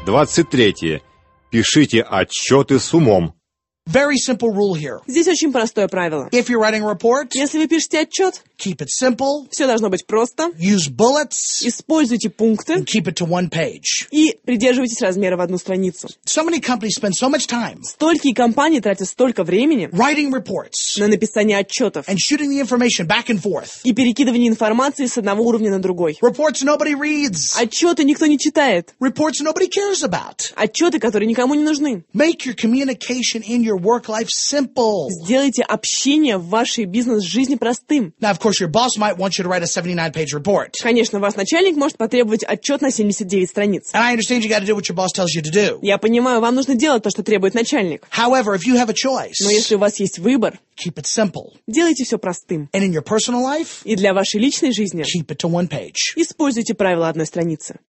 23. Пишите отчеты с умом. Very simple rule here. Здесь очень простое правило. If you're writing a report, Если вы пишете отчет, keep it simple, все должно быть просто. use bullets, Используйте пункты and keep it to one page. и придерживайтесь размера в одну страницу. So many companies spend so much time Столькие компании тратят столько времени writing reports на написание отчетов and shooting the information back and forth. и перекидывание информации с одного уровня на другой. Reports nobody reads. Отчеты никто не читает. Reports nobody cares about. Отчеты, которые никому не нужны. Make your communication in your work life simple. Сделайте общение в вашей бизнес-жизни простым. Now, of course, your boss might want you to write a 79-page report. Конечно, ваш начальник может потребовать отчет на 79 страниц. And I understand you got to do what your boss tells you to do. Я понимаю, вам нужно делать то, что требует начальник. However, if you have a choice, Но если у вас есть выбор, keep it simple. делайте все простым. And in your personal life, И для вашей личной жизни keep it to one page. используйте правила одной страницы.